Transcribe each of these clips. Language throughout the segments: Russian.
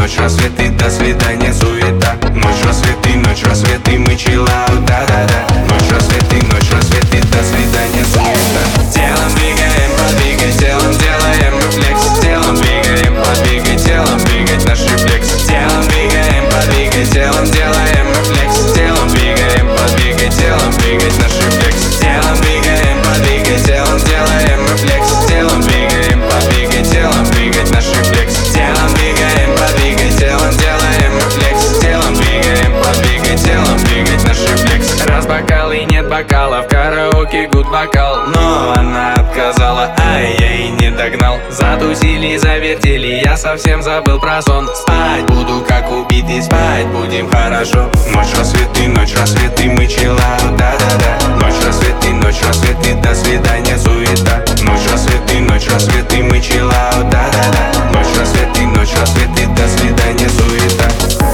Ночь, рассветы, до свидания, суета. Ночь, рассветы, мы чиллаут, да-да-да. Ночь, рассветы, до свидания, суета. Телом двигаем, подвигай, телом делаем мы флекс. Телом двигаем, подвигай, телом двигать наш рефлекс. Телом двигаем, подвигай, телом делаем мы флекс. Телом двигаем, подвигай, телом двигать наш рефлекс. Телом двигаем, подвигай, телом делаем мы флекс. Телом двигаем, подвигай, телом двигать наш рефлекс. Телом двигаем, подвигай, телом делаем мы флекс. Телом двигаем, подвигай, телом двигать наш рефлекс. Раз бокал и нет бокала, в караоке гуд вокал, но она отказала, ай, я и не догнал. Затусили, завертели, я совсем забыл про сон. Спать буду как убитый, спать будем хорошо. Ночь, рассветы, мы чиллаут, да-да-да. Ночь, рассветы, до свидания, суета. Ночь, рассветы, мы чиллаут, да-да-да. Ночь, рассветы, до свидания, суета.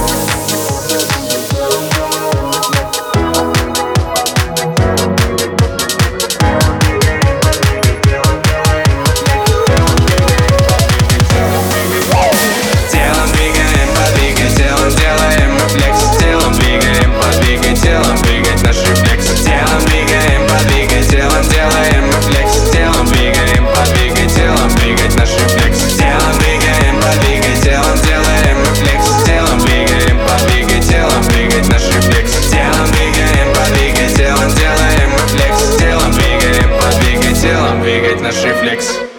Телом двигать наш рефлекс. Телом двигаем, подвигай, телом делаем мы флекс. Телом двигаем, подвигай, телом двигать наш рефлекс. Телом двигаем, подвигай, телом делаем мы флекс. Телом двигаем, подвигай, телом двигать наш рефлекс. Телом двигаем, подвигай, телом делаем мы флекс. Телом двигаем, подвигай, телом двигать наш рефлекс.